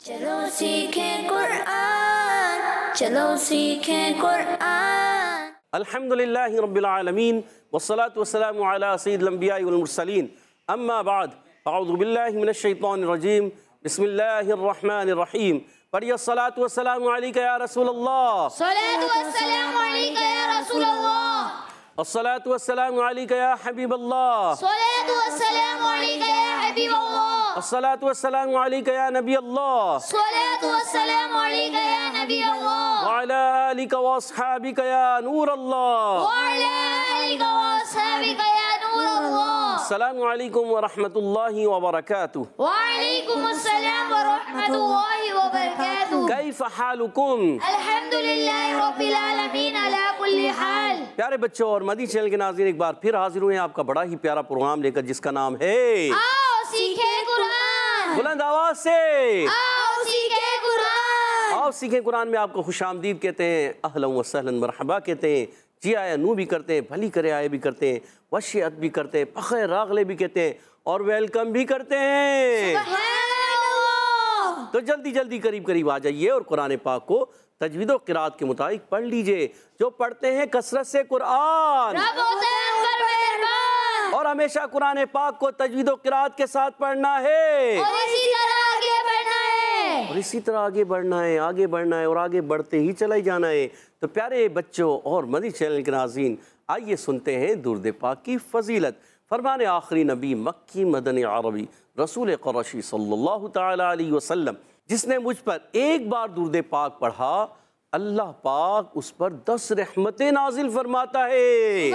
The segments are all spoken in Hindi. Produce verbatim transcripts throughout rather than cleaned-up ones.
चलो सीखें कुरान, चलो सीखें कुरान। अल्हम्दुलिल्लाहि रब्बिल आलमीन वस्सलातु वस्सलामु अला सय्यिदिल अंबियाइ वल मुरसलीन अम्मा बाद अऊज़ु बिल्लाहि मिनश शैतानिर रजीम बिस्मिल्लाहिर रहमानिर रहीम। पढ़िए सलातु वस्सलामु अलैका या रसूलल्लाह, सलातु वस्सलामु अलैका या रसूलल्लाह, अस्सलातु वस्सलामु अलैका या हबीबल्लाह, सलातु वस्सलामु अलैका या हबीबल्लाह, अस्सलातु वस्सलामु अलैका या नबी अल्लाह, सलातु वस्सलामु अलैका या नबी अल्लाह, व अला आलिका व अस्हाबिका या नूर अल्लाह, व अला आलिका व अस्हाबिका या नूर अल्लाह। अस्सलामु अलैकुम व रहमतुल्लाहि व बरकातुहू। व अलैकुम अस्सलाम व रहमतुल्लाहि व बरकातुहू। कैफ हालुकुम? अल्हम्दुलिल्लाहि रब्बिल आलमीन अला कुल्ली हाल। प्यारे बच्चों और मदी चैनल के नाज़रीन, एक बार फिर हाजिर हुए हैं आपका बड़ा ही प्यारा प्रोग्राम लेकर, जिसका नाम है आओ सीखे कुरान। बुलंद आवाज से आओ सीखे कुरान। आओ सीखें कुरान में आपको खुशामदीद कहते हैं, अहलन व सहलन मरहबा कहते हैं, जी आया नू भी करते हैं, भली करे आए भी करते हैं, वशियत भी करते हैं, फ़ख़्र रागले भी कहते हैं और वेलकम भी करते हैं। सुभान तो जल्दी जल्दी करीब करीब आ जाइए और कुरान पाक को तजवीद व क़िराअत के मुताबिक पढ़ लीजिए। जो पढ़ते हैं कसरत से कुरान रब होता है कर मेहरबान, और हमेशा कुरान पाक को तजवीद व क़िराअत के साथ पढ़ना है और इसी तरह आगे बढ़ना है। और इसी तरह आगे बढ़ना है, आगे बढ़ना है और आगे बढ़ते ही चला ही जाना है। तो प्यारे बच्चों और मदी चैनल के नाज़रीन, आइए सुनते हैं दुरूद पाक की फजीलत। फरमान आखिरी नबी मक्की मदनी अरबी रसूल क़ुरैशी सल्लल्लाहु तआला अलैहि वसल्लम, जिसने मुझ पर एक बार दुरूद पाक पढ़ा, अल्लाह पाक उस पर दस रहमतें नाजिल फरमाता है।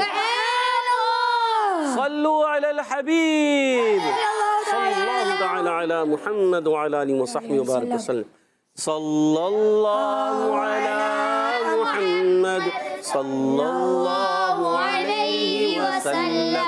सल्लु अलल हबीब सल्लल्लाहु तआला अला मुहम्मद व अला आलिहि व सहबिहि व बारिक वसल्लम। सल्लल्लाहु अला मुहम्मद सल्लल्लाहु अलैहि वसल्लम,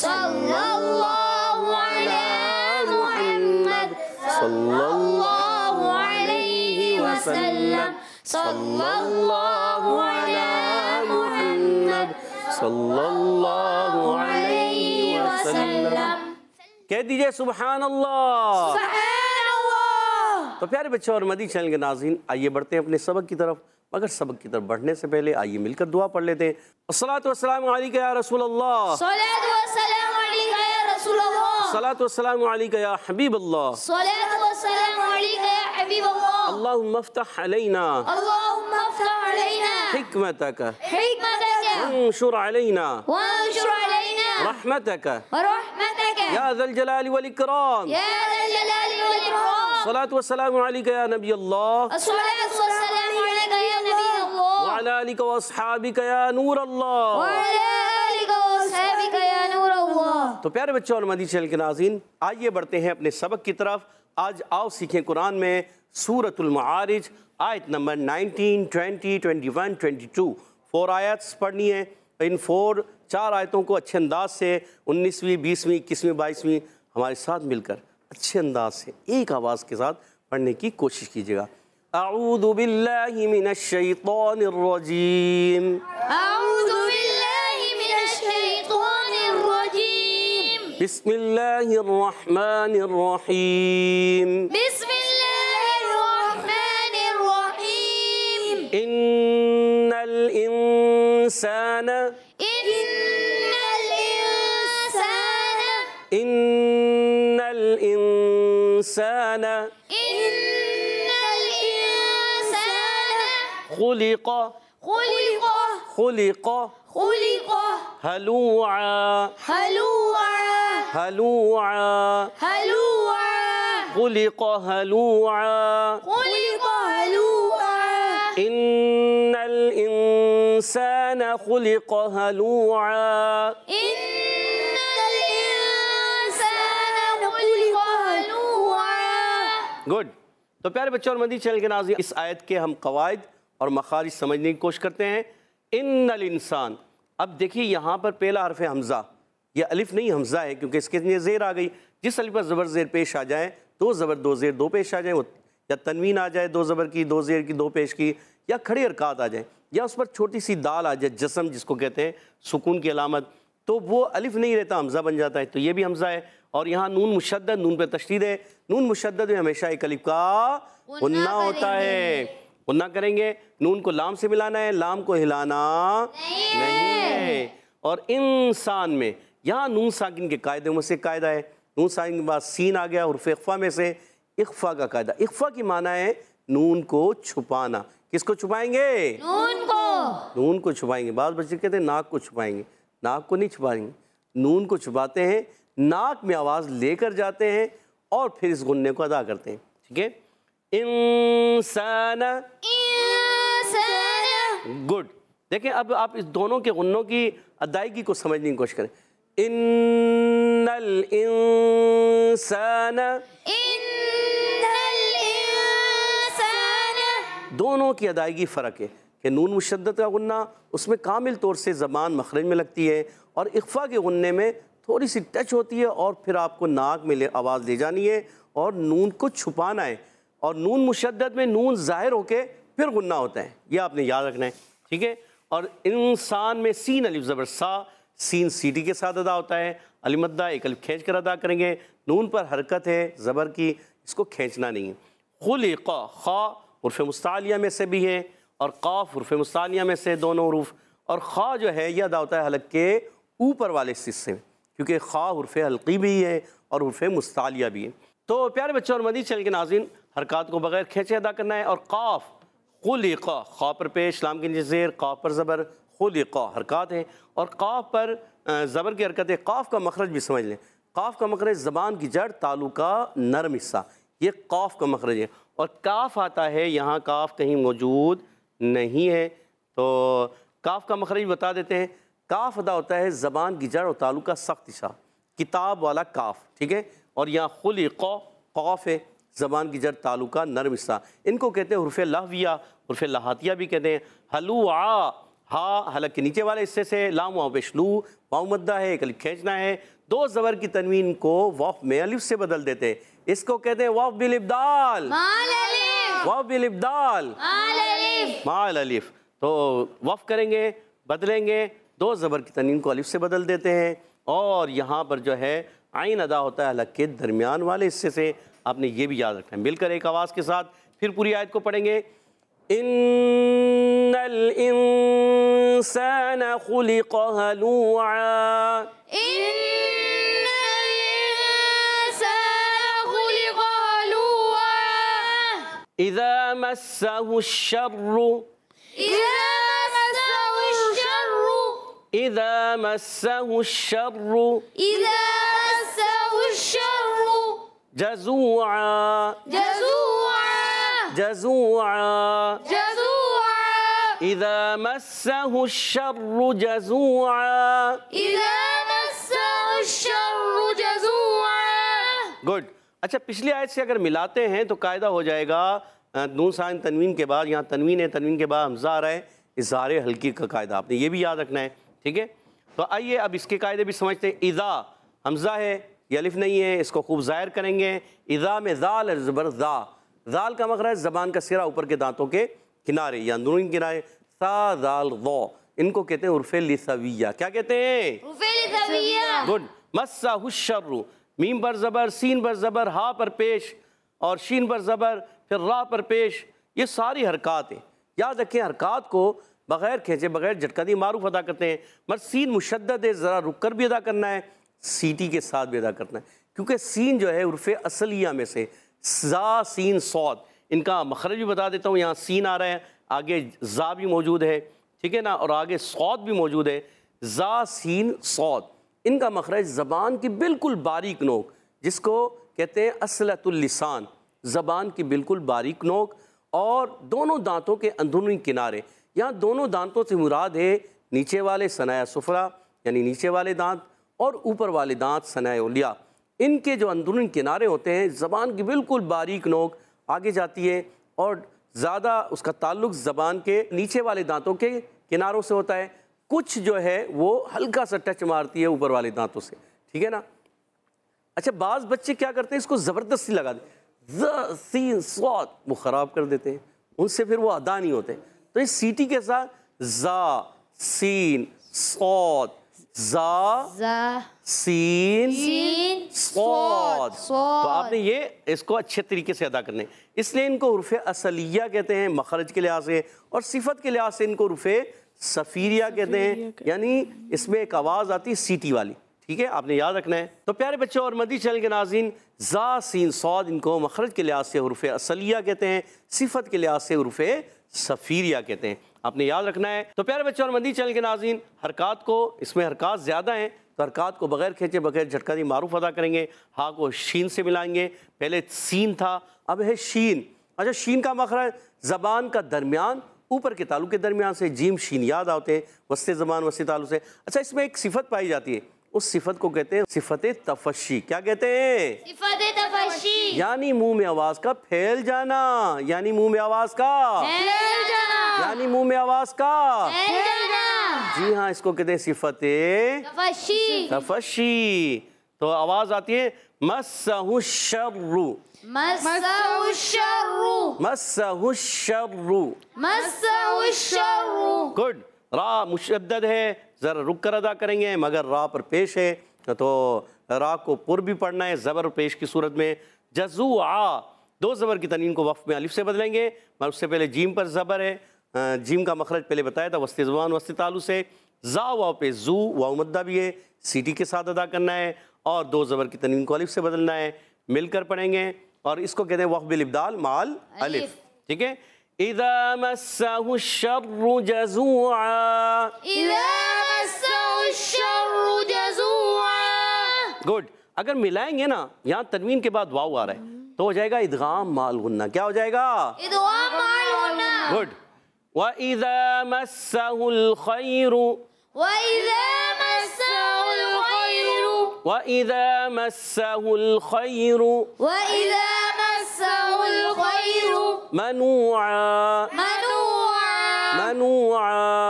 सल्लल्लाहु अला मुहम्मद सल्लल्लाहु अलैहि वसल्लम, सल्लल्लाहु अला मुहम्मद सल्लल्लाहु अलैहि वसल्लम। कह दीजिए सुभान अल्लाह। सुभान अल्लाह। तो प्यारे बच्चों और मदी चैनल के नाज़रीन, आइए बढ़ते हैं अपने सबक की तरफ। मगर सबक की तरफ बढ़ने से पहले आइए मिलकर दुआ पढ़ लेते हैं। अस्सलातु वस्सलामु अलैका या रसूलल्लाह, सलातु वस्सलामु अलैका या रसूलल्लाह, अस्सलातु वस्सलामु अलैका या हबीबल्लाह, सलातु वस्सलामु अलैका या हबीबल्लाह। अल्लाहुम्मा अफ्तह अलैना अल्लाहुम्मा अफ्तह अलैना हिकमतक हिकमतक वंशुर अलैना वंशुर अलैना रहमतक रहमतक या ज़ल जलाली वल इकराम। या ज़ल जलाली वल इकराम। अस्सलातु वस्सलामु अलैका या नबी अल्लाह, अस्सलातु वस्सलामु अलैका या नबी अल्लाह, व अला आलिका व अस्हाबिका या नूर व अल्लाह। अला आलिका व अस्हाबिका या नूर अल्लाह। तो प्यारे बच्चों और मदी चैनल के नाज़रीन, आइए बढ़ते हैं अपने सबक की तरफ। आज आओ सीखें कुरान में सूरतुल मारिज आयत number nineteen, twenty, twenty one, twenty two, four आयत्स पढ़नी है। इन फोर चार आयतों को अच्छे अंदाज से उन्नीसवीं, बीसवीं, इक्कीसवीं, बाईसवीं हमारे साथ मिलकर अच्छे अंदाज से एक आवाज़ के साथ पढ़ने की कोशिश कीजिएगा। अऊज़ु बिल्लाहि मिनश शैतानिर रजीम, अऊज़ु बिल्लाहि मिनश शैतानिर रजीम, बिस्मिल्लाहिर रहमानिर रहीम, बिस्मिल्लाहिर रहमानिर रहीम। इन्नल इंसान इन्नल इंसान इन्नल इंसान इन्नल इंसान खुलिक़ खुलिक़ खुलिक़ खुलिक़ हलूआ हलूआ हलूआ हलूआ खुलिक़ हलूआ खुलिक़ हलूआ। इन्नल इंसान खुलिक़ हलूआ। इन्नल इंसान खुलिक़ हलूआ। गुड। तो प्यारे बच्चों और मदी चैनल के नाज़रीन, इस आयत के हम कवायद और मखारिज समझने की कोशिश करते हैं। इन्नल इंसान, अब देखिए यहाँ पर पहला हरफ हमज़ा, यह अलिफ नहीं हमज़ा है, क्योंकि इसके लिए ज़ेर आ गई। जिस अलिफ पर ज़बर ज़ेर पेश आ जाए, दो ज़बर दो ज़ेर दो पेश आ जाए, वो या तनवीन आ जाए दो ज़बर की, दो ज़ेर की, दो पेश की, या खड़ी हरकत आ जाए, या उस पर छोटी सी दाल आ जाए, जस्म जिसको कहते हैं सुकून की अलामत, तो वो अलिफ नहीं रहता, हमज़ा बन जाता है, तो ये भी हमज़ा है। और यहाँ नून मुशद्दद, नून पे तशदीद है। नून मुशद्दद में हमेशा एक अलिफ का गुन्ना होता है, गुन्ना करेंगे। नून को लाम से मिलाना है, लाम को हिलाना नहीं, नहीं है। और इंसान में यहाँ नून साकिन के कायदे में से कायदा है। नून साकिन के बाद सीन आ गया, हुर्फ़ इख्फ़ा में से इख्फ़ा का कायदा। इख्फ़ा की माना है नून को छुपाना। किसको छुपाएंगे? नून को। नून को छुपाएंगे। बाद बच्चे कहते हैं नाक को छुपाएंगे, नाक को नहीं छुपाएंगे, नून को छुपाते हैं, नाक में आवाज़ लेकर जाते हैं और फिर इस गुन्ने को अदा करते हैं। ठीक है, इंसान, गुड। देखें अब आप इस दोनों के गुन्नों की अदायगी को समझने की कोशिश करें। इन्नल इंसान, दोनों की अदायगी फ़र्क है कि नून मुशद्दद का गुन्ना उसमें कामिल तौर से ज़बान मखरज में लगती है और इख्फ़ा के गुन्ने में थोड़ी सी टच होती है और फिर आपको नाक में ले आवाज़ ले जानी है और नून को छुपाना है। और नून मुशद्दद में नून ज़ाहिर होके फिर गुन्ना होता है, ये आपने याद रखना है। ठीक है, और इंसान में सीन अलिफ ज़बर सा, सीन सीटी के साथ अदा होता है। अलिमद्दा एक अलिफ खींच कर अदा करेंगे। नून पर हरकत है ज़बर की, इसको खींचना नहीं है। खुलिक़ा, खा हुर्फ़ मुस्तालिया में से भी है और काफ हुर्फ़ मुस्तालिया में से दोनों हुरूफ। और खा जो है यह अदा होता है हलक के ऊपर वाले हिस्से में, क्योंकि खा हुर्फ़ हल्की भी है और हुर्फ़ मुस्तालिया भी है। तो प्यारे बच्चों और मदीन चैनल के नाज़रीन, हरकत को बगैर खींचे अदा करना है। और काफ खुलिक़ा, खा पर पेश, लाम के नीचे ज़ेर, काफ पर ज़बर, खुलिक़ा हरकत है। और काफ पर ज़बर की हरकत है। काफ का मखरज भी समझ लें, काफ का मखरज ज़बान की जड़ तालु का नरम हिस्सा, ये काफ का मखरज है। और काफ आता है, यहाँ काफ कहीं मौजूद नहीं है, तो काफ का मखरज बता देते हैं। काफ अदा होता है ज़बान की जड़ और तालु का सख्त हिस्सा, किताब वाला काफ। ठीक है, और यहाँ खुलिक़ा काफ है, ज़बान की जड़ तालु का नरम हिस्सा। इनको कहते हैं हुर्फ़ लहविया, हुर्फ़ लहातिया भी कहते हैं। हलुआ, हा हलक के नीचे वाले हिस्से से, लाम वाव पेशलू, वाव मद्दा है, एक अलिफ खींचना है। दो ज़बर की तनवीन को वाफ में अलिफ से बदल देते हैं, इसको कहते हैं वाफ बिल इब्दाल, वाफ बिल इब्दाल माल अलिफ। तो वफ़ करेंगे, बदलेंगे, दो ज़बर की तनवीन को अलिफ से बदल देते हैं। और यहाँ पर जो है आइन अदा होता है हलक के दरमियान वाले हिस्से से, आपने ये भी याद रखना है। मिलकर एक आवाज़ के साथ फिर पूरी आयत को पढ़ेंगे। इन्नल इंसान खुलिक़ हलूआ, इन्नल इंसान खुलिक़ हलूआ, इज़ा मस्सहु श्शर्रु, इज़ा मस्सहु श्शर्रु, इज़ा मस्सहु श्शर्रु, इज़ा मस्सहु श्शर्रु, जज़ूआ, जज़ूआ, जज़ूआ, जज़ूआ, इज़ा मस्सहु श्शर्रु जज़ूआ, इज़ा मस्सहु श्शर्रु जज़ूआ। गुड। अच्छा, पिछली आयत से अगर मिलाते हैं तो कायदा हो जाएगा, नून साइन तनवीन के बाद यहाँ तनवीन है, तनवीन के बाद हमज़ा आ रहा है, इज़हार हल्की का कायदा आपने ये भी याद रखना है। ठीक है, तो आइए अब इसके कायदे भी समझते हैं। इज़ा हमज़ा है, ये अलिफ नहीं है, इसको खूब ज़ाहिर करेंगे। इज़ा में ज़ाल ज़बर ज़ा, ज़ाल का मखरज ज़बान का सिरा ऊपर के दांतों के किनारे या अंदरूनी किनारे, सा ज़ाल ज़ो, इनको कहते हैं उर्फ़े लिसविया। क्या कहते हैं? उर्फ़े लिसविया। गुड। मस्सहु श्शर्रु, मीम पर ज़बर, सीन पर ज़बर, हा पर पेश और शीन पर ज़बर, फिर रा पर पेश, ये सारी हरकत है। याद रखें, हरकत को बग़ैर खींचे, बग़ैर झटका दिए मारूफ अदा करते हैं। मगर सीन मुशद्दद है, ज़रा रुक कर भी अदा करना है, सीटी के साथ भी अदा करना है, क्योंकि सीन जो है उर्फ़े असलिया में से, ज़ा सीन सौद, इनका मखरज भी बता देता हूँ। यहाँ सीन आ रहा है, आगे ज़ा भी मौजूद है, ठीक है ना, और आगे सौद भी मौजूद है। ज़ा सीन सौद, इनका मखरज ज़बान की बिल्कुल बारीक नोक, जिसको कहते हैं असलतुल लिसान, ज़बान की बिल्कुल बारीक नोक, और दोनों दांतों के अंदरूनी किनारे। यहाँ दोनों दांतों से मुराद है नीचे वाले सनाया सुफरा यानी नीचे वाले दांत, और ऊपर वाले दांत सनाए उलिया। इनके जो अंदरूनी किनारे होते हैं, ज़बान की बिल्कुल बारीक नोक आगे जाती है और ज़्यादा उसका ताल्लुक़ ज़बान के नीचे वाले दांतों के किनारों से होता है। कुछ जो है वो हल्का सा टच मारती है ऊपर वाले दांतों से, ठीक है ना। अच्छा, बाज़ बच्चे क्या करते हैं, इसको ज़बरदस्ती लगा देते, ज़ सीन स्वाद, वो ख़राब कर देते हैं, उनसे फिर वो अदा नहीं होते। तो इस सीटी के साथ ज़ा सीन सौद जा जा सीन सीन सौद। सौद। तो आपने ये इसको अच्छे तरीके से अदा करने, इसलिए इनको उर्फ़े असलिया कहते हैं मखरज के लिहाज से, और सिफत के लिहाज से इनको उर्फ़े सफ़ीरिया कहते हैं, यानी इसमें एक आवाज़ आती है सीटी वाली। ठीक है, आपने याद रखना है। तो प्यारे बच्चों और मदी चैनल के नाज़रीन, जा सीन सौद इनको मखरज के लिहाज से उर्फ़े असलिया कहते हैं, सिफत के लिहाज से उर्फ़े सफ़ीरिया कहते हैं, आपने याद रखना है। तो प्यारे बच्चों और मदी चैनल के नाज़रीन, हरकत को, इसमें हरकत ज़्यादा हैं तो हरकत को बगैर खींचे बगैर झटका दी मारूफ अदा करेंगे। हा को शीन से मिलाएंगे, पहले सीन था अब है शीन। अच्छा, शीन का मखरज ज़बान का दरमियान ऊपर के तालु के दरमियान से, जीम शीन याद आते हैं, वस्ते ज़बान वस्ते तालु से। अच्छा, इसमें एक सिफत पाई जाती है, उस सिफत को कहते हैं सिफत तफशी। क्या कहते हैं? सिफत तफशी, यानी मुंह में आवाज का फैल जाना, यानी मुंह में आवाज का फैल जाना, यानी मुंह में आवाज का फैल जाना। जी हाँ, इसको कहते हैं सिफत तफशी। तफशी। तो आवाज आती है मस्सहु शर्रु, मस्सहु शर्रु, मस्सहु शर्रु। मस्सहु शर्रु। गुड। रा मुशद्दद है, जरा रुक कर अदा करेंगे, मगर रा पर पेश है तो रा को पुर भी पढ़ना है ज़बर पेश की सूरत में। जज़ुआ, दो ज़बर की तनीन को वफ़ में अलिफ से बदलेंगे, मगर उससे पहले जीम पर ज़बर है, जीम का मखरज पहले बताया था वस्ते ज़बान वस्ते तालु से। जा वाव पे जू, वाव मद्दा भी है, सीटी के साथ अदा करना है, और दो ज़बर की तनीन को अलिफ से बदलना है, मिलकर पढ़ेंगे, और इसको कहते हैं वक़्फ़ बिल इब्दाल माल अलिफ। ठीक है, इज़ा मस्सहु शर्रु जज़ुआ, इज़ा मस्सहु शर्रु जज़ुआ। गुड। अगर मिलाएंगे ना, यहाँ तनवीन के बाद वाव आ रहा है तो हो जाएगा इदगाम माल गुन्ना। क्या हो जाएगा? इदगाम माल गुन्ना। गुड। व इज़ा मस्सहुल खैरु, व इज़ा मस्सहुल खैरु, व इज़ा मस्सहुल खैरु, व इज़ा मस्सहुल खैरु मनुआ, मनुआ, मनुआ,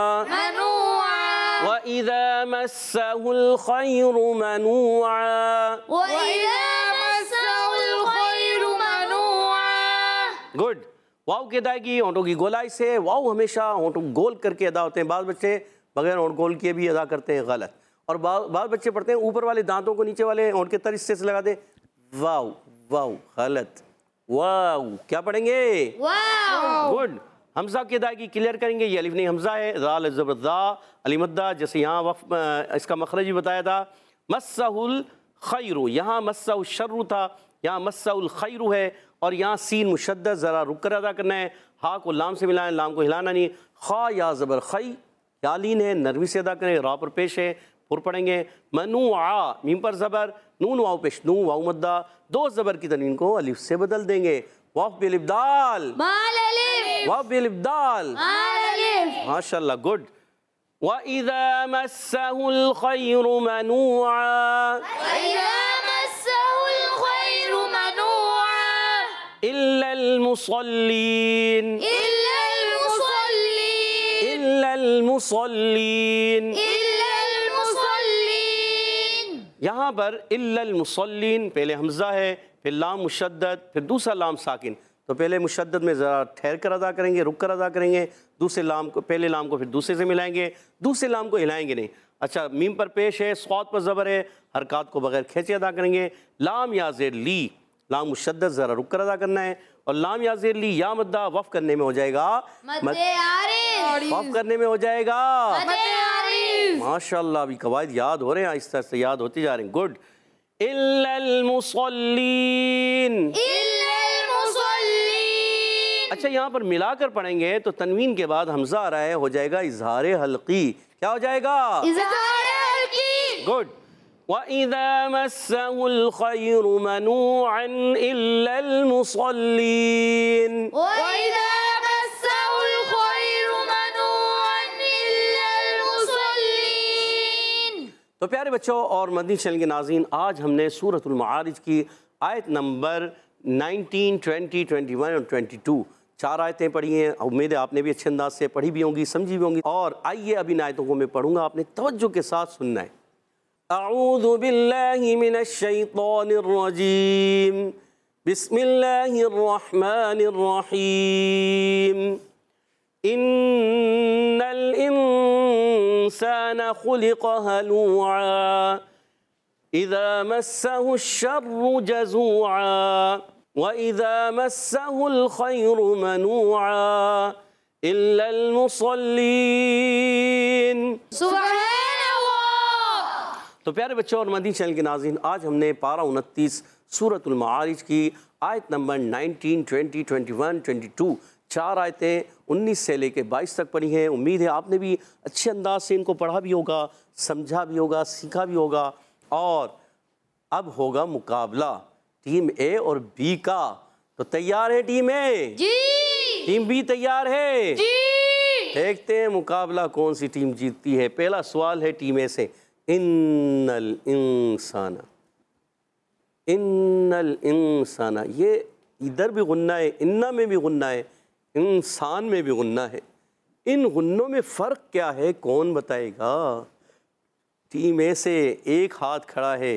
मनुआ, व इज़ा मस्सहुल खैरु मनुआ, व इज़ा मस्सहुल खैरु मनुआ। गुड। वाव की अदायगी होंठों की गोलाई से। वाव हमेशा होंठों गोल करके अदा होते हैं, बाद बच्चे बगैर होंठ गोल किए भी अदा करते हैं, गलत। और बाद बच्चे पढ़ते हैं ऊपर वाले दांतों को नीचे वाले होंठ के तर हिस्से से लगा दे, वाव वाव, गलत। वाव क्या पढ़ेंगे? वाव। गुड। हमजा की अदायगी क्लियर करेंगे, ये अलिफ नहीं हमजा है, ज़ाल ज़बर ज़ा अलिमद्दा, जैसे यहाँ वफ़ इसका मखरज भी बताया था। मस्सहुल खैरु, यहाँ मस्सहुल शर्रु था, यहाँ मस्सहुल खैरु है, और यहाँ सीन मुशद्दद, ज़रा रुक कर अदा करना है, हा को लाम से मिलाएं, लाम को हिलाना नहीं। खा या ज़बर खई, या लीन है, नरमी से अदा करें, रा पर पेश है, पुर पढ़ेंगे। मनुआ, मीम पर ज़बर, नून वाव पेश नू, वाव मद्दा, दो ज़बर की तनीन को अलिफ से बदल देंगे। वाफ़ बिल इब्दाल माल अलिफ, वाफ़ बिल इब्दाल माल अलिफ। माशाअल्लाह, गुड। व इज़ा मस्सहुल खैरु मनुआ, व इज़ा मस्सहुल खैरु मनुआ, इल्लल मुसल्लीन, इल्लल मुसल्लीन, इल्लल मुसल्लीन। इल्लल मुसल्लीन। यहाँ पर इल्लल मुसल्लीन, पहले हमज़ा है, फिर लाम मुशद्दद, फिर दूसरा लाम साकिन। तो पहले मुशद्दद में ज़रा ठहर कर अदा करेंगे, रुक कर अदा करेंगे, दूसरे लाम को, पहले लाम को फिर दूसरे से मिलाएंगे, दूसरे लाम को हिलाएंगे नहीं। अच्छा, मीम पर पेश है, स्वाद पर ज़बर है, हरकत को बगैर खींचे अदा करेंगे। लाम या ज़ेर ली, लाम मुशद्दद, ज़रा रुक कर अदा करना है, और लाम या ज़ेर ली या मद्दा वफ़ करने में हो जाएगा, मद्दे आरिज़, वफ़ करने में हो जाएगा मद्दे आरिज़। माशाअल्लाह, अभी कवायद याद हो रहे हैं, इस तरह से याद होती जा रही हैं। गुड। इल्लल मुसल्लीन, इल्लल मुसल्लीन। अच्छा, यहाँ पर मिलाकर पढ़ेंगे तो तनवीन के बाद हमजा आ रहा है, हो जाएगा इज़हारे हल्की। क्या हो जाएगा? इज़हारे हल्की। गुड। व इज़ा मस्सहुल खैरु मनुअन इल्लल मुसल्लीन, व इज़ा मस्सहुल खैरु मनुअन इल्लल मुसल्लीन। तो प्यारे बच्चों और मदनी चैनल के नाज़रीन, आज हमने सूरतुल मारिज की आयत number nineteen, twenty, twenty one और ट्वेंटी टू चार आयतें पढ़ी हैं। उम्मीद है आपने भी अच्छे अंदाज से पढ़ी भी होंगी, समझी भी होंगी। और आइए अब इन आयतों को मैं पढ़ूंगा, आपने तवज्जो के साथ सुनना है। अऊज़ु बिल्लाहि मिनश शैतानिर रजीम, बिस्मिल्लाहिर रहमानिर रहीम। इन्नल इंसान खुलिक़ हलूआ इज़ा मस्सहु श्शर्रु जज़ूआ व इज़ा मस्सहुल खैरु मनूआ इल्लल मुसल्लीन। सुभान अल्लाह। तो प्यारे बच्चों और मदनी चैनल के नाज़रीन, आज हमने पारा उनतीस सूरतुल माआरिज की आयत number nineteen, twenty, twenty one, twenty two चार आयतें उन्नीस से लेकर बाईस तक पढ़ी हैं। उम्मीद है आपने भी अच्छे अंदाज से इनको पढ़ा भी होगा, समझा भी होगा, सीखा भी होगा। और अब होगा मुकाबला टीम ए और बी का। तो तैयार है टीम ए? जी। टीम बी तैयार है? जी। देखते हैं मुकाबला कौन सी टीम जीतती है। पहला सवाल है टीम ए से। इन्नल इंसान, इन्नल इंसान, ये इधर भी गुन्ना है, इन्ना में भी गुन्ना है, इंसान में भी गुन्ना है। इन गुन्नों में फ़र्क क्या है, कौन बताएगा? टीम ए से एक हाथ खड़ा है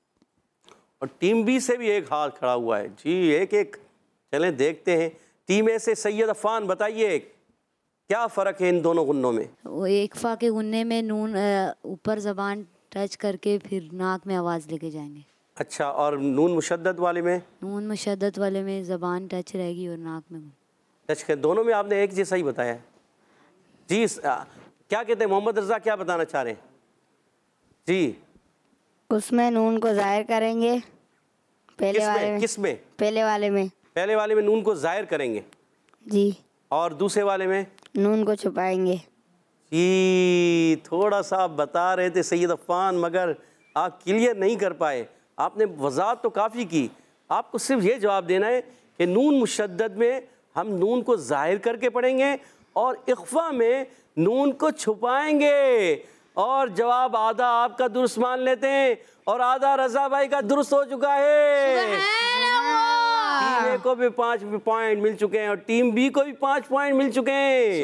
और टीम बी से भी एक हाथ खड़ा हुआ है। जी, एक एक चलें देखते हैं। टीम ए से सैयद अफ़ान बताइए क्या फ़र्क है इन दोनों गुन्नों में? वो एक फा के गुन्ने में नून अ, ऊपर ज़बान टच करके फिर नाक में आवाज़ लेके जाएंगे। अच्छा, और नून मुशद्दद वाले में? नून मुशद्दद वाले में ज़बान टच रहेगी और नाक में। टच कर, दोनों में आपने एक जैसा ही बताया है। जी, आ, क्या कहते हैं मोहम्मद रज़ा, क्या बताना चाह रहे हैं? जी, उसमें नून को ज़ाहिर करेंगे पहले किस वाले में, में किस में? पहले वाले में पहले वाले में नून को ज़ाहिर करेंगे जी, और दूसरे वाले में नून को छुपाएंगे। जी, थोड़ा सा आप बता रहे थे सैयद अफ़ान, मगर आप क्लियर नहीं कर पाए। आपने वज़ाहत तो काफ़ी की, आपको सिर्फ ये जवाब देना है कि नून मुशद्दद में हम नून को ज़ाहिर करके पढ़ेंगे और इख्फ़ा में नून को छुपाएंगे। और जवाब आधा आपका दुरुस्त मान लेते हैं और आधा रज़ा भाई का दुरुस्त हो चुका है। टीम ए को भी पाँच पॉइंट मिल चुके हैं और टीम बी को भी पाँच पॉइंट मिल चुके हैं।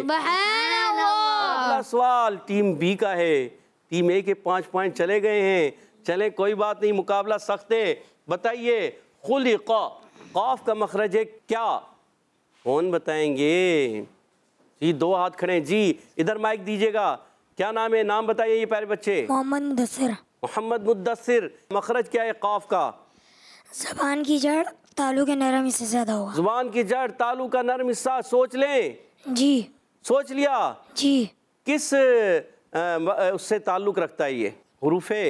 अगला सवाल टीम बी का है। टीम ए के पाँच पॉइंट चले गए हैं। चले, कोई बात नहीं, मुकाबला सख्त है। बताइए खुलिक़, क़ाफ का मखरज है क्या? कौन बताएंगे? जी, दो हाथ खड़े हैं। जी, इधर माइक दीजिएगा। क्या नाम है? नाम बताइए ये प्यारे बच्चे। मोहम्मद मुदस्सिर। मोहम्मद मुद्दस्सिर। मखरज क्या है क़ाफ का? ज़बान की जड़ तालु के नरम हिस्से से ज़्यादा होगा। जुबान की जड़ तालु का नरम हिस्सा। सोच लें। जी। सोच लिया? जी। किस आ, उससे ताल्लुक़ रखता है ये? हुरूफ़े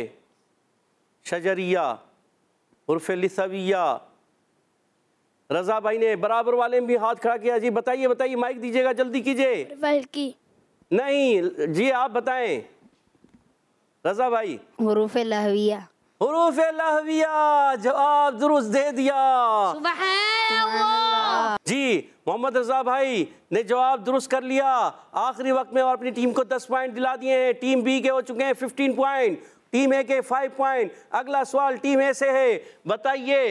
शजरिया, हुरूफ़े लिसविया। रज़ा भाई ने बराबर वाले में भी हाथ खड़ा किया। जी बताइए, बताइए, माइक दीजिएगा, जल्दी कीजिए। बल्कि नहीं जी, आप बताएं रज़ा भाई। हुरूफ लहविया। हुरूफ लहविया, जवाब दुरुस्त दे दिया। सुभान अल्लाह। जी, मोहम्मद रज़ा भाई ने जवाब दुरुस्त कर लिया आखिरी वक्त में और अपनी टीम को दस पॉइंट दिला दिए हैं। टीम बी के हो चुके हैं फिफ्टीन पॉइंट, टीम ए के फाइव पॉइंट। अगला सवाल टीम ए से है। बताइए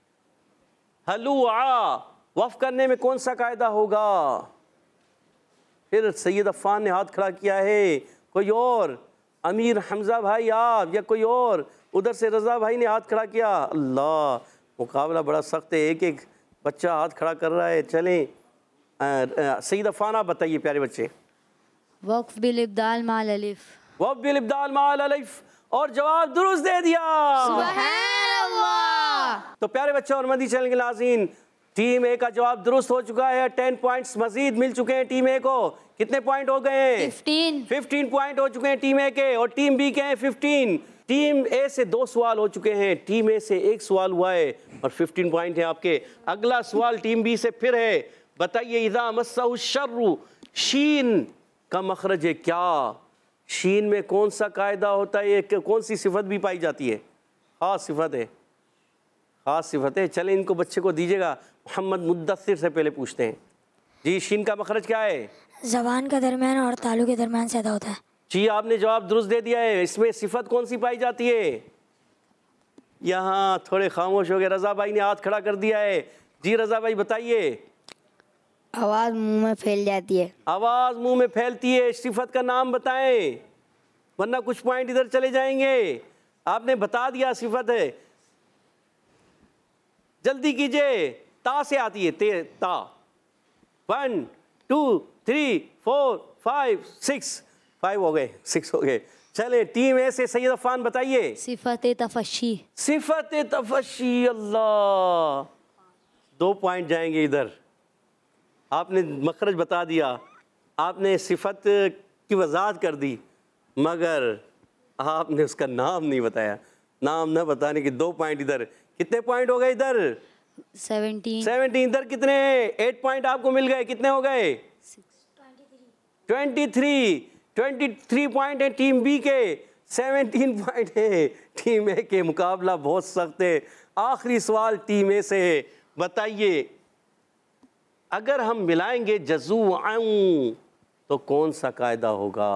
हलुआ वफ़ करने में कौन सा कायदा होगा? फिर सैयद अफ़ान ने हाथ खड़ा किया है। कोई और? अमीर हमज़ा भाई आप, या कोई और? उधर से रज़ा भाई ने हाथ खड़ा किया। अल्लाह, मुकाबला बड़ा सख्त है, एक एक बच्चा हाथ खड़ा कर रहा है। चलें सैयद अफ़ान आप बताइए प्यारे बच्चे। वक्फ बिल इब्दाल माल अलिफ। वक्फ बिल इब्दाल माल अलिफ, और जवाब दुरुस्त दे दिया। सुभान अल्लाह। तो प्यारे बच्चों और मदनी चैनल के नाज़रीन, टीम ए का जवाब दुरुस्त हो चुका है। टेन पॉइंट्स मजीद मिल चुके हैं टीम ए को। कितने पॉइंट हो गए हैं? फिफ्टीन। फिफ्टीन पॉइंट हो चुके हैं टीम ए के, और टीम बी के हैं फिफ्टीन। टीम ए से दो सवाल हो चुके हैं, टीम ए से एक सवाल हुआ है और फिफ्टीन पॉइंट है आपके। अगला सवाल टीम बी से फिर है। बताइए इज़ा मस्सहु शर्रु, शीन का मखरज है क्या? शीन में कौन सा कायदा होता है? ये कौन सी सिफत भी पाई जाती है? ख़ास सिफत है, ख़ास सिफत है। चलें इनको बच्चे को दीजिएगा। मोहम्मद मुद्दस्सिर से पहले पूछते हैं। जी, शीन का मखरज क्या है? ज़बान का दरमियान और तालु के दरमियान से अदा होता है। जी, आपने जवाब दुरुस्त दे दिया है। इसमें सिफत कौन सी पाई जाती है? यहाँ थोड़े खामोश हो गए। रज़ा भाई ने हाथ खड़ा कर दिया है। जी रज़ा भाई बताइए। आवाज़ मुंह में फैल जाती है। आवाज़ मुंह में फैलती है। सिफत का नाम बताएं, वरना कुछ पॉइंट इधर चले जाएंगे। आपने बता दिया सिफत है, जल्दी कीजिए। ता से आती है, ते ता। One two three four five six, five हो गए, सिक्स हो गए। चले टीम ए से सैयद अफान बताइए। सिफत तफशी। सिफत तफशी, अल्लाह, दो पॉइंट जाएंगे इधर। आपने मखरज बता दिया, आपने सिफत की वजाहत कर दी, मगर आपने उसका नाम नहीं बताया। नाम न बताने के दो पॉइंट इधर। कितने पॉइंट हो गए इधर? सेवनटीन। सेवनटीन। इधर कितने? एट पॉइंट आपको मिल गए। कितने हो गए? Twenty three. Twenty three point है टीम बी के, सेवनटीन पॉइंट है टीम ए के। मुकाबला बहुत सख्त है। आखिरी सवाल टीम ए से है, बताइए अगर हम मिलाएंगे जज़ूअन तो कौन सा कायदा होगा?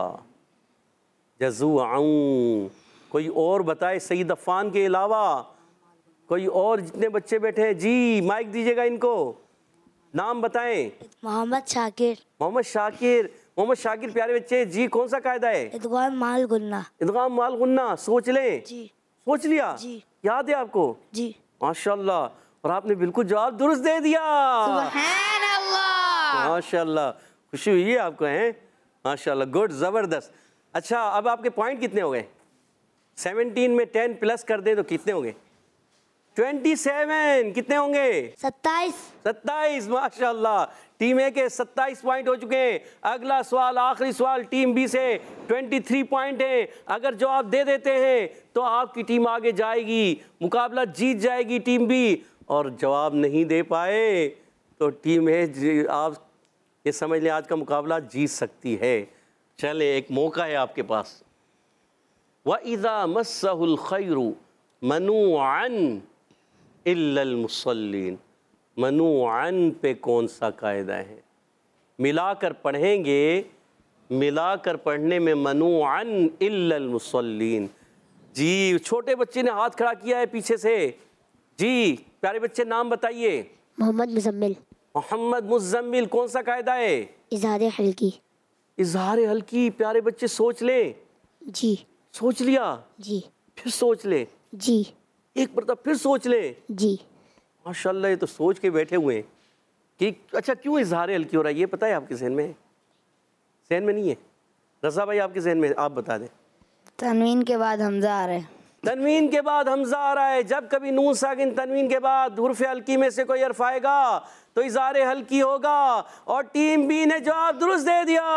जज़ूअन कोई और बताए सईद अफ़ान के अलावा? कोई और जितने बच्चे बैठे हैं जी, माइक दीजिएगा इनको, नाम बताएं। मोहम्मद शाकिर। मोहम्मद शाकिर। मोहम्मद शाकिर प्यारे बच्चे जी, कौन सा कायदा है? इदगाम माल गुन्ना। इदगाम माल गुन्ना। सोच लें जी। सोच लिया जी। याद है आपको? जी। माशाल्लाह, और आपने बिल्कुल जवाब दुरुस्त दे दिया। सुभान अल्लाह। माशाल्लाह, खुशी हुई है आपको, हैं? माशाल्लाह, गुड, ज़बरदस्त। अच्छा, अब आपके पॉइंट कितने हो गए? सेवनटीन में टेन प्लस कर दें तो कितने होंगे? Twenty seven. कितने होंगे? सत्ताईस। सत्ताईस। माशाल्लाह, टीम ए के सत्ताईस पॉइंट हो चुके हैं। अगला सवाल, आखिरी सवाल टीम बी से। तेईस पॉइंट है। अगर जवाब दे देते हैं तो आपकी टीम आगे जाएगी, मुकाबला जीत जाएगी टीम बी। और जवाब नहीं दे पाए तो टीम ए, आप ये समझ लें, आज का मुकाबला जीत सकती है। चले, एक मौका है आपके पास। व इज़ा मस्सहुल खैरु मनुअन इल्लल मुसल्लीन। मनुअन पे कौन सा कायदा है? मिलाकर पढ़ेंगे, मिलाकर पढ़ने में मनुअन इल्लल मुसल्लीन। जी, छोटे बच्चे ने हाथ खड़ा किया है पीछे से। जी प्यारे बच्चे, नाम बताइए। मोहम्मद मुजम्मिल। मोहम्मद मुजम्मिल। कौन सा कायदा है? इजहार हल्की। इजहार हल्की। प्यारे बच्चे सोच लें। जी। सोच लिया? जी। फिर सोच ले। जी। एक बार फिर सोच ले। जी। माशाल्लाह, ये तो सोच के बैठे हुए हैं कि अच्छा क्यों इजहार हल्की हो रहा है, ये पता है आपके जहन में? जहन में नहीं है? रज़ा भाई आपके जहन में, आप बता दें। तनवीन के बाद हमजा आ रहा है। तनवीन के बाद हमजा आ रहा है। जब कभी नून साकिन तनवीन के बाद हुर्फ हल्की में से कोई हर्फ आएगा तो इज़हार हल्की होगा। और टीम बी ने जवाब दुरुस्त दे दिया।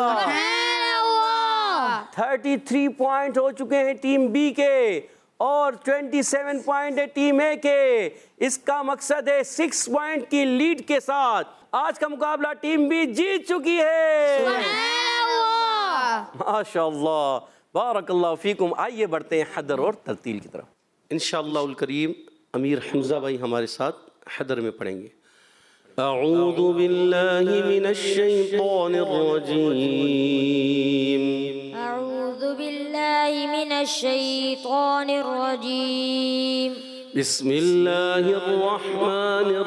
थर्टी थ्री पॉइंट हो चुके हैं टीम बी के और सत्ताईस पॉइंट है टीम ए के। इसका मकसद है सिक्स पॉइंट की लीड के साथ आज का मुकाबला टीम बी जीत चुकी है। माशाअल्लाह, बारकल्लाहु फीकुम। आइए बढ़ते हैं हदर और तरतील की तरफ। इंशाअल्लाहुल करीम अमीर हमजा भाई हमारे साथ हदर में पढ़ेंगे। अऊज़ु बिल्लाहि मिनश शैतानिर रजीम। अऊज़ु बिल्लाहि मिनश शैतानिर रजीम। बिस्मिल्लाहिर रहमानिर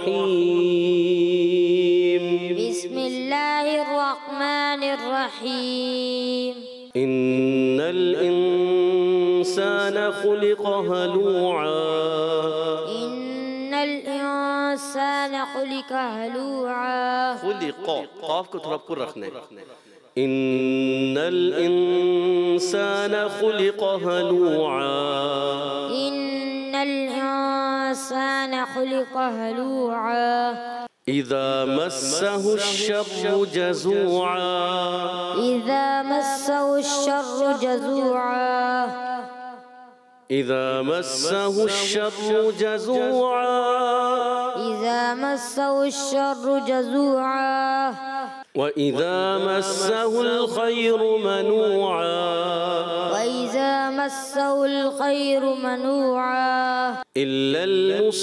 रहीम। बिस्मिल्लाहिर रहमानिर रहीम। इन्नल इंसाना खुलिक़ हलूआ। इन्नल इंसाना खुलिक़ हलूआ। खुलिक़, क़ाफ को थोड़ा पुर रखना है। इन्नल इंसाना खुलिक़ हलूआ। इन्नल इंसाना खुलिक़ हलूआ। इज़ा मस्सहु श्शर्रु जज़ूआ। इज़ा मस्सहु श्शर्रु जज़ूआ। इज़ा मस्सहु श्शर्रु जज़ूआ। इज़ा मस्सहु श्शर्रु जज़ूआ। वइज़ा मस्सहुल खैरु मनूआ। वइज़ा मस्सहुल खैरु मनूआ। इल्लल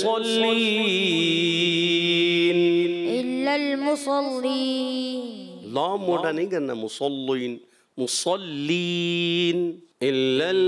मुसल्लीन। इल्लल मुसल्लीन। लाम मोटा नहीं करना, मुसल्लीन, मुसल्लीन। इल्लल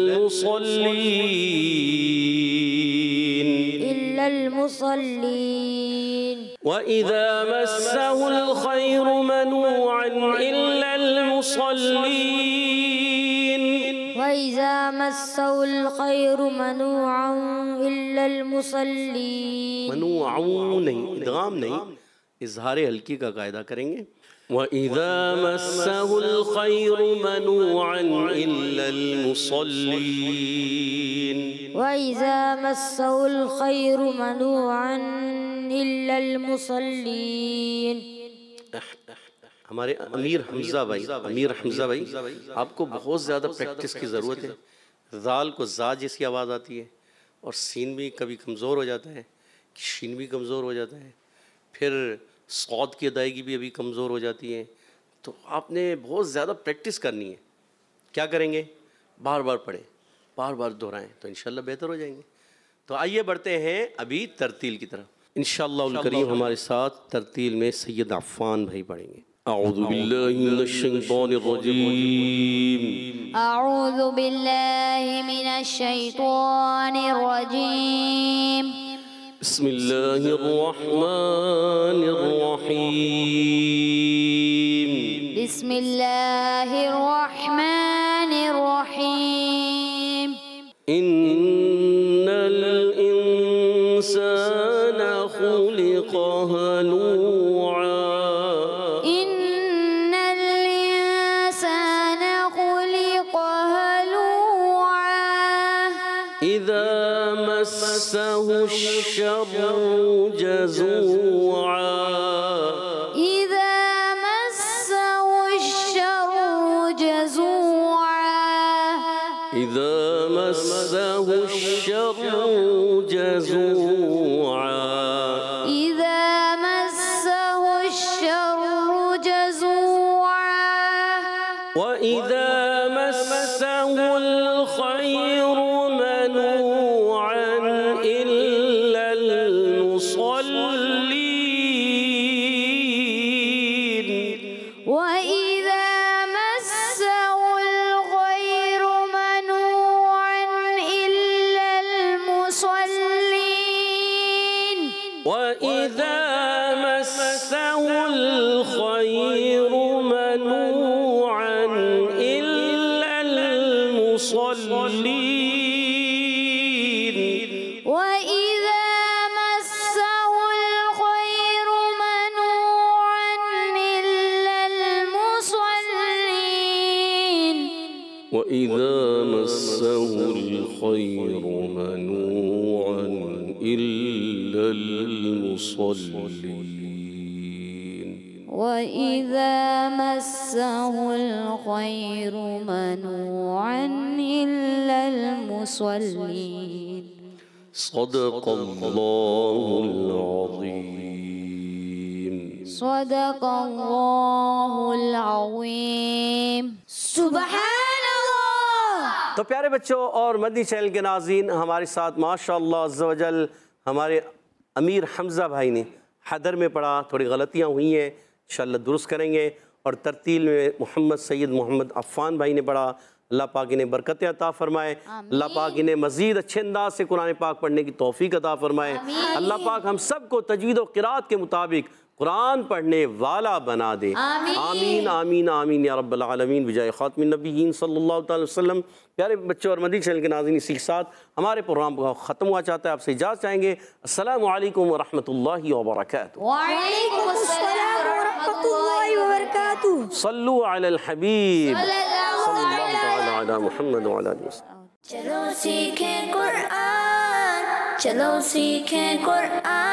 मुसल्लीन। इल्लल मुसल्लीन। वइज़ा मस्सहुल खैरु मनूअन इल्लल मुसल्लीन। वइज़ा मस्सहुल खैरु मनूअन इल्लल मुसल्लीन। मनूअन नहीं, इदगाम नहीं, इजहार हल्की का कायदा करेंगे। वइज़ा मस्सहुल खैरु मनूअन इल्लल मुसल्लीन। वइज़ा मस्सहुल खैरु मनूअन इल्लल मुसल्लीन। हमारे अमीर हमज़ा भाई अमीर हमज़ा भाई आपको बहुत ज़्यादा प्रैक्टिस की ज़रूरत है। ज़ाल को ज़ा जैसी आवाज़ आती है और सीन भी कभी कमज़ोर हो जाता है, शीन भी कमज़ोर हो जाता है, फिर सौद की अदायगी भी अभी कमज़ोर हो जाती है। तो आपने बहुत ज़्यादा प्रैक्टिस करनी है। क्या करेंगे? बार बार पढ़ें, बार बार दोहराएं तो इंशाअल्लाह बेहतर हो जाएंगे। तो आइए बढ़ते हैं अभी तरतील की तरफ। इंशाअल्लाह उल करीम हमारे साथ तरतील में सैयद अफ़्फ़ान भाई पढ़ेंगे। अऊज़ु बिल्लाहि मिनश शैतानिर रजीम। अऊज़ु बिल्लाहि मिनश शैतानिर रजीम। बिस्मिल्लाहिर रहमानिर रहीम। बिस्मिल्लाहिर रहमानिर रहीम। इन्नल इंसाना खुलिक़ा हलूआ। इन्नल इंसाना खुलिक़ा हलूआ। इज़ा मस्सहु श्शर्रु जज़ूआ। इज़ा मस्सहु श्शर्रु जज़ूआ। इज़ा मस्सहु श्शर्रु जज़ूआ। इज़ा मस्सहु श्शर्रु जज़ूआ। वइज़ा मस्सहुल खैरु मनूअन इल्लल मुसल्लीन। वइज़ा मस्सहुल खैरु मनूअन इल्लल मुसल्लीन। वइज़ा मस्सहुल खैरु मनूअन इल्लल मुसल्लीन। वइज़ा मस्सहुल खैरु मनूअन इल्लल मुसल्लीन। वइज़ा मस्सहुल खैरु मनूअन इल्लल मुसल्लीन। वइज़ा मस्सहुल खैरु मनूअन इल्लल मुसल्लीन। सदक़ल्लाहुल अज़ीम। सदक़ल्लाहुल अज़ीम। सुब्हानल्लाह। तो प्यारे बच्चों और मदनी चैनल के नाज़रीन, हमारे साथ माशाअल्लाह अज़्ज़ा वजल हमारे अमीर हमज़ा भाई ने हैदर में पढ़ा, थोड़ी गलतियाँ हुई हैं, इंशाअल्लाह दुरुस्त करेंगे। और तरतील में मोहम्मद सैयद मोहम्मद अफ़्फ़ान भाई ने पढ़ा। अल्लाह पाक इन्हें बरकतें अता फ़रमाए। अल्लाह पाक इन्हें मज़ीद अच्छे अंदाज से कुरान पाक पढ़ने की तौफ़ीक अता फ़रमाए। अल्लाह पाक हम सब को तजवीद और क़िराअत के मुताबिक कुरान पढ़ने वाला बना दे। आमीन आमीन आमीन या रब्बल आलमीन बिजाए ख़ातिमुन नबिय्यीन सल्लल्लाहु अलैहि वसल्लम। प्यारे बच्चों और मदनी चैनल के नाज़रीन, इसी के साथ हमारे प्रोग्राम का ख़त्म हुआ चाहता है। आपसे इजाज़त चाहेंगे। अस्सलामु अलैकुम व रहमतुल्लाहि व बरकातुहू। वालेकुम अस्सलाम व रहमतुल्लाहि व बरकातुहू। सल्लु अलल हबीब सल्लल्लाहु तआला अला मुहम्मद व अला आलिहि वसल्लम। चलो सीखें कुरान, चलो सीखें कुरान।